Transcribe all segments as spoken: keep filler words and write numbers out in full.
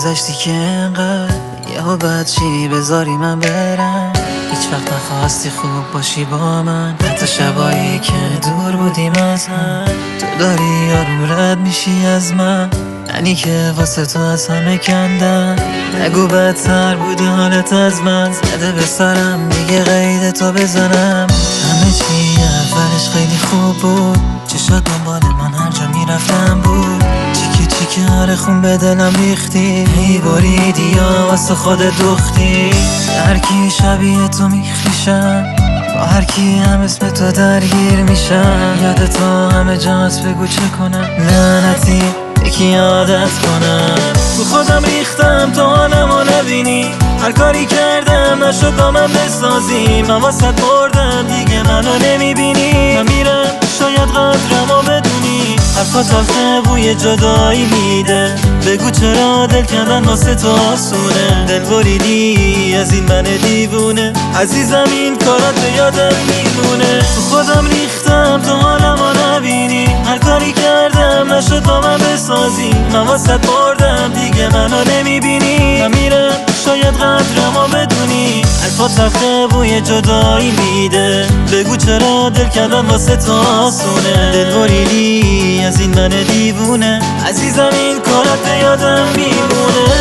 گذشتی که انقدر یهو بد چی بذاری من برم. هیچ وقت نخواستی خوب باشی با من، حتی شبایی که دور بودیم از هم. تو داری یارو رد میشی از من، یعنی که واسه تو از همه کندم. نگو بدتر بوده حالت از من، زده به سرم دیگه قید تو بزنم. همه چی اولش خیلی خوب بود، چشات دنبال من هر جا میرفتم بود. چیکی چیکی هر خون به دلم ریختی، هی بریدی یا واسه خودت دوختی. هر کی شبیه تو میخیشم، با هر کی هم اسم تو درگیر میشم. یاد تو همه جاست بگو چه کنم، لعنتی یکی عادت کنم. تو خودم ریختم تا حالمو نبینی، هر کاری کردم نشد با من بسازی. من واسه مردم دیگه منو نمیبینی. من میرم شاید قدرمو بدونی، حرفا تلخه بوی جدایی میده. بگو چرا دل کندن واسه تو آسونه، دل بریدی از این من دیوونه. عزیزم این کارات به یادم میمونه. تو خودم ریختم تا حالمو نبینی، هر کاری کردم نشد با من بسازی. من واسه مردم دیگه منو نمیبینی. من میرم شاید قدرمو بدونی، حرفا تلخه بوی جدایی میده. بگو چرا دل کندن واسه تو آسونه، دل بریدی از این من دیوونه. عزیزم این کارات به یادم میمونه.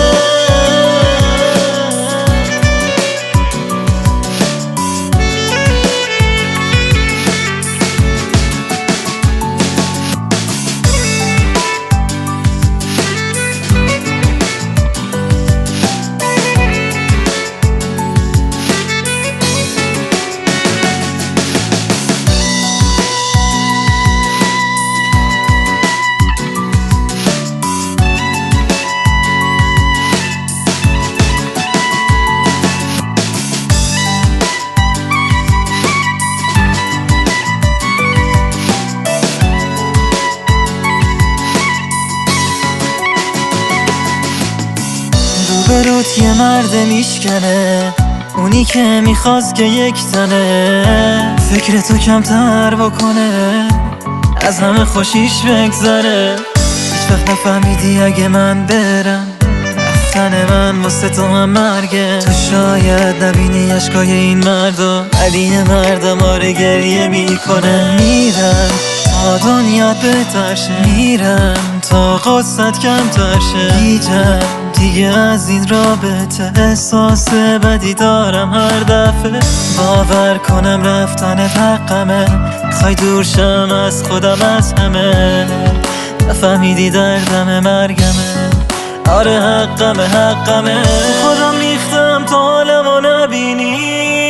روبروت یه مرد میشکنه، اونی که میخواست که یک تنه. فکر تو کمتر بکنه، از همه خوشیش بگذره. هیچ وقت نفهمیدی اگه من برم، رفتن من واسه تو هم مرگه. تو شاید نبینی عشقای این مردا، ولی یه مردم آره گریه میکنه. میرم تا دنیا بهتر شه، میرم تا غصت کمتر شه. دیجم دیگه از این رابطه، احساس بدی دارم هر دفعه. باور کنم رفتن حقمه، خواهی دور شم از خودم از همه. نفهمیدی دردم مرگمه، آره حقمه حقمه. خودم ریختم تا حالمو نبینی،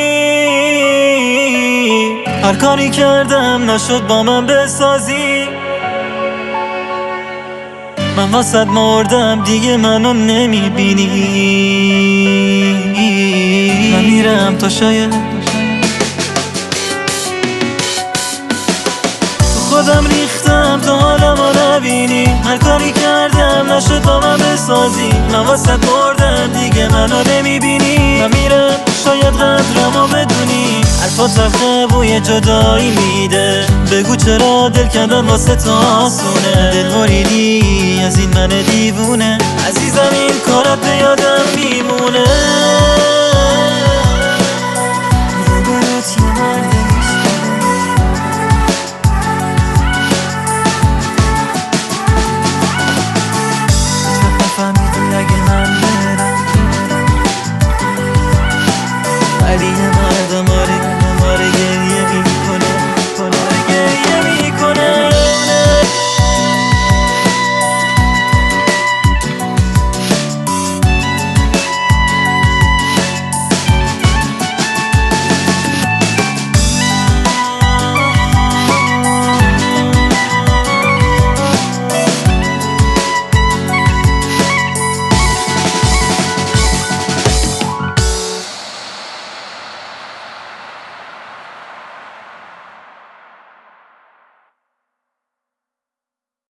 هر کاری کردم نشد با من بسازی. من واسد مردم دیگه منو نمیبینی. من میرم تا شاید تو خودم ریختم تا حالمو نبینی، هر کاری کردم نشد با من بسازی. من واسد مردم دیگه منو نمیبینی. من میرم شاید قدرمو بدونی، حرفا تلخه بوی جدایی میده. بگو چرا دل کندن واسه تو آسونه، دل بریدی از این من دیوونه. عزیزم این کارات به یادم میمونه. روبروت یه مرد میشکنه، هیچ وقت نفهمیدی اگه من برم، ولی یه